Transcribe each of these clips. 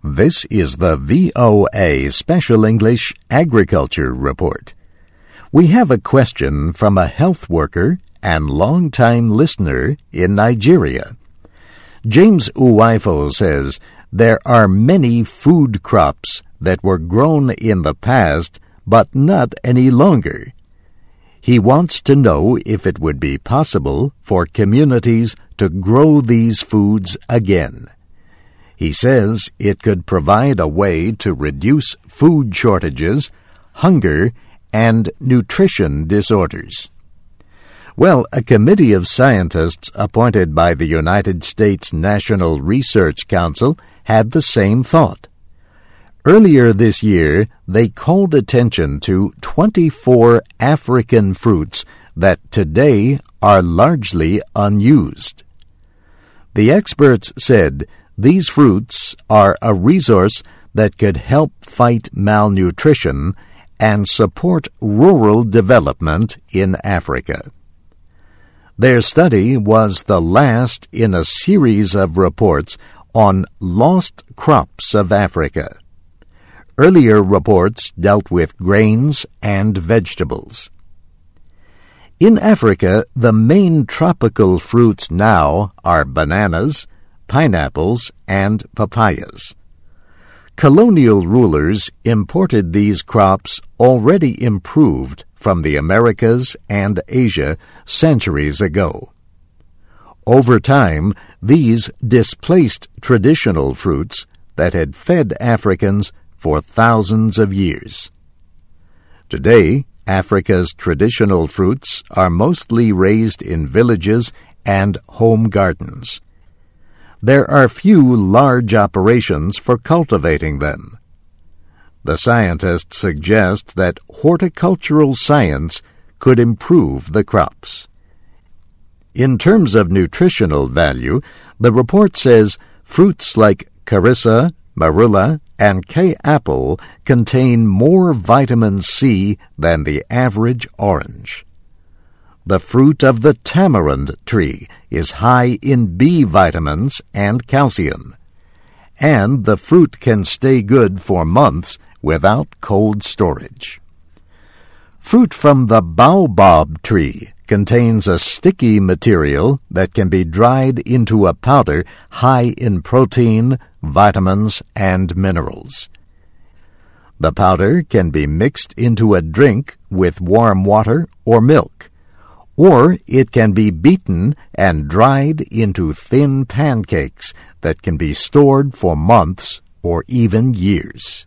This is the VOA Special English Agriculture Report. We have a question from a health worker and longtime listener in Nigeria. James Uwaifo says there are many food crops that were grown in the past but not any longer. He wants to know if it would be possible for communities to grow these foods again. He says it could provide a way to reduce food shortages, hunger, and nutrition disorders. Well, a committee of scientists appointed by the United States National Research Council had the same thought. Earlier this year, they called attention to 24 African fruits that today are largely unused. The experts said these fruits are a resource that could help fight malnutrition and support rural development in Africa. Their study was the last in a series of reports on lost crops of Africa. Earlier reports dealt with grains and vegetables. In Africa, the main tropical fruits now are bananas, pineapples, and papayas. Colonial rulers imported these crops already improved from the Americas and Asia centuries ago. Over time, these displaced traditional fruits that had fed Africans for thousands of years. Today, Africa's traditional fruits are mostly raised in villages and home gardens. There are few large operations for cultivating them. The scientists suggest that horticultural science could improve the crops. In terms of nutritional value, the report says fruits like carissa, marula, and K-apple contain more vitamin C than the average orange. The fruit of the tamarind tree is high in B vitamins and calcium, and the fruit can stay good for months without cold storage. Fruit from the baobab tree contains a sticky material that can be dried into a powder high in protein, vitamins, and minerals. The powder can be mixed into a drink with warm water or milk, or it can be beaten and dried into thin pancakes that can be stored for months or even years.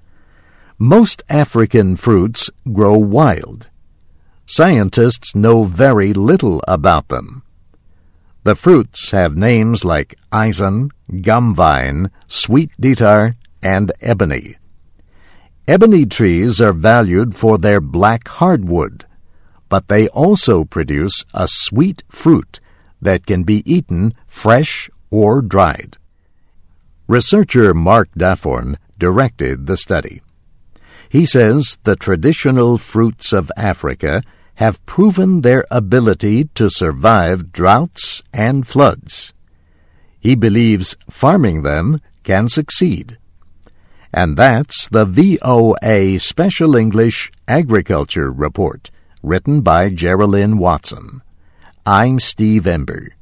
Most African fruits grow wild. Scientists know very little about them. The fruits have names like Ison, gumvine, sweet detar, and ebony. Ebony trees are valued for their black hardwood, but they also produce a sweet fruit that can be eaten fresh or dried. Researcher Mark Daforn directed the study. He says the traditional fruits of Africa have proven their ability to survive droughts and floods. He believes farming them can succeed. And that's the VOA Special English Agriculture Report, written by Geraldine Watson. I'm Steve Ember.